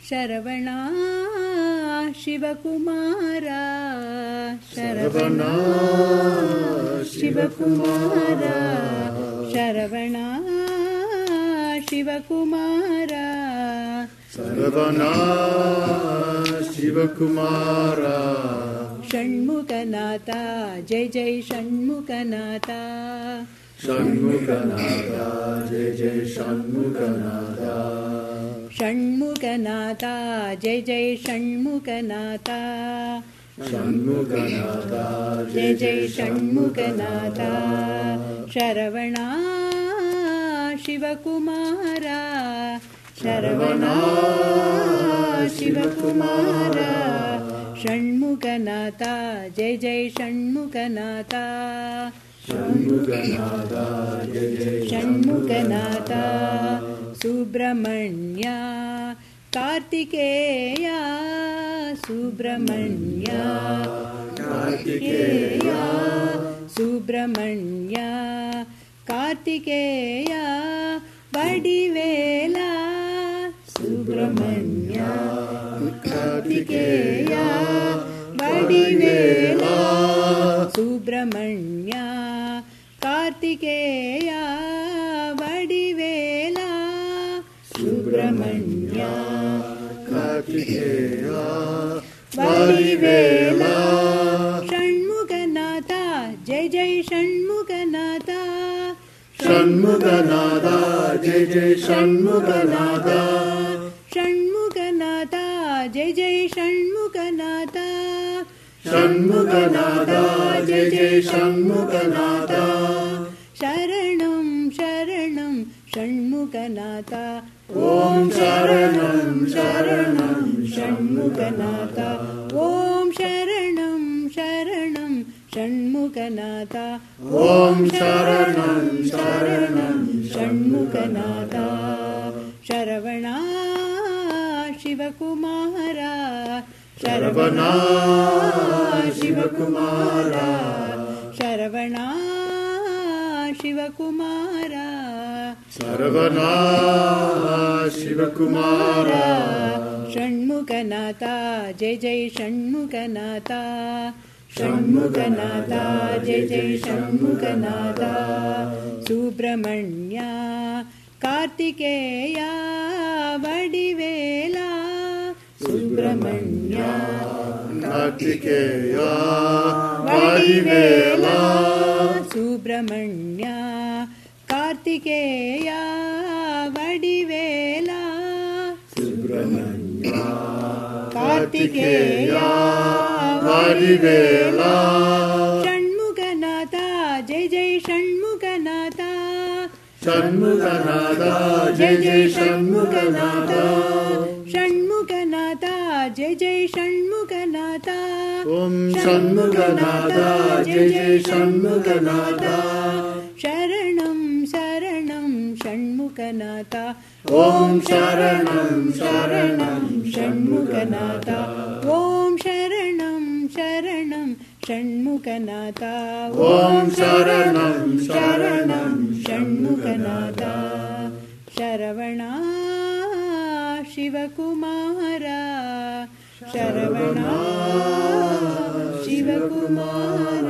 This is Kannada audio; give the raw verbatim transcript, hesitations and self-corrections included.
ಶರವಣ ಶಿವಕುಮಾರ ಶರವಣ ಶಿವಕುಮಾರ ಶರವಣ ಶಿವಕುಮಾರ ಶರವಣ ಶಿವಕುಮಾರ ಷಣ್ಮುಖನಾಥ ಜೈ ಜೈ ಷಣ್ಮುಖನಾಥ ಷಣ್ಮುಖನಾಥ ಜೈ ಜೈ ಷಣ್ಮುಖನಾಥ ಷಣ್ಮುಖನಾಥ ಜೈ ಜೈ ಷಣ್ಮುಖನಾಥ ಷಣ್ಮುಖನಾಥ ಜೈ ಜೈ ಷಣ್ಮುಖನಾಥ ಶರವಣ ಶಿವಕುಮಾರ ಶರವಣ ಶಿವಕುಮಾರ ಷಣ್ಮುಖನಾಥ ಜೈ ಜೈ ಷಣ್ಮುಖನಾಥ ಷಣ್ಮುಖನಾಥ ಜೈ ಜೈ ಷಣ್ಮುಖನಾಥ ಸುಬ್ರಹ್ಮಣ್ಯ ಕಾರ್ತಿಕೇಯ ಸುಬ್ರಹ್ಮಣ್ಯ ಕಾರ್ತಿಕೇಯ ಸುಬ್ರಹ್ಮಣ್ಯ ಕಾರ್ತಿಕೇಯ ವಡಿವೇಲ ಸುಬ್ರಹ್ಮಣ್ಯ ಕಾರ್ತಿಕೇಯ ವಡಿವೇಲ ಸುಬ್ರಹ್ಮಣ್ಯ ಕಾರ್ತಿಕೇಯ ವಡಿವೇಲ ಸುಬ್ರಹ್ಮಣ್ಯ ಕಾರ್ತಿಕೇಯ ವಡಿವೇಲ ಷಣ್ಮುಖನಾಥ ಜೈ ಜೈ ಷಣ್ಮುಖನಾಥ ಷಣ್ಮುಖನಾಥ ಜೈ ಜೈ ಷಣ್ಮುಖನಾಥ ಷಣ್ಮುಖನಾಥ ಜೈ ಜೈ ಷಣ್ಮುಖನಾಥ ಷಣ್ಮುಖನಾಥ ಜೈ ಜೈ ಷಣ್ಮುಖನಾಥ ಶರಣಂ ಶರಣಂ ಷಣ್ಮುಖನಾಥ ಓಂ ಶರಣಂ ಶರಣಂ ಷಣ್ಮುಖನಾಥ ಓಂ ಶರಣಂ ಶರಣಂ ಷಣ್ಮುಖನಾಥ ಓಂ ಶರಣಂ ಶರಣಂ ಷಣ್ಮುಖನಾಥ ಶರವಣ ಶಿವಕುಮಾರ ಶರವಣ ಶಿವಕುಮಾರ ಶರವಣ ಶಿವಕುಮಾರ ಶರವಣ ಶಿವಕುಮಾರ ಷಣ್ಮುಖನಾಥ ಜೈ ಜೈ ಷಣ್ಮುಖನಾಥ ಷಣ್ಮುಖನಾಥ ಜೈ ಜೈ ಷಣ್ಮುಖನಾಥ ಸುಬ್ರಹ್ಮಣ್ಯ ಕಾರ್ತಿಕೇಯ ವಡಿವೇಲ ಸುಬ್ರಹ್ಮಣ್ಯ ಕಾರ್ತಿಕೇಯ ವಡಿವೇಲ ಸುಬ್ರಹ್ಮಣ್ಯ ಕಾರ್ತಿಕೇಯ ವಡಿವೇಲ ಸುಬ್ರಹ್ಮಣ್ಯ ಕಾರ್ತಿಕೇಯ ವಡಿವೇಲ ಷಣ್ಮುಖನಾಥ ಜೈ ಜೈ ಷಣ್ಮುಖನಾಥ ಷಣ್ಮುಖನಾಥ ಜೈ ಜೈ ಷಣ್ಮುಖನಾಥ ಷಣ್ಮುಖನಾಥ ಜೈ ಜೈ ಷಣ್ಮುಖನಾಥ ಓಂ ಷಣ್ಮುಖನಾಥ ಜೈ ಜೈ ಷಣ್ಮುಖನಾಥ ಶರಣಂ ಶರಣಂ ಷಣ್ಮುಖನಾಥ ಓಂ ಶರಣಂ ಶರಣಂ ಷಣ್ಮುಖನಾಥ ಓಂ ಶರಣಂ ಶರಣಂ ಷಣ್ಮುಖನಾಥ ಓಂ ಶರಣಂ ಶರಣಂ ಷಣ್ಮುಖನಾಥ ಶರವಣ ಶಿವಕುಮಾರ ಶರವಣ ಶಿವಕುಮಾರ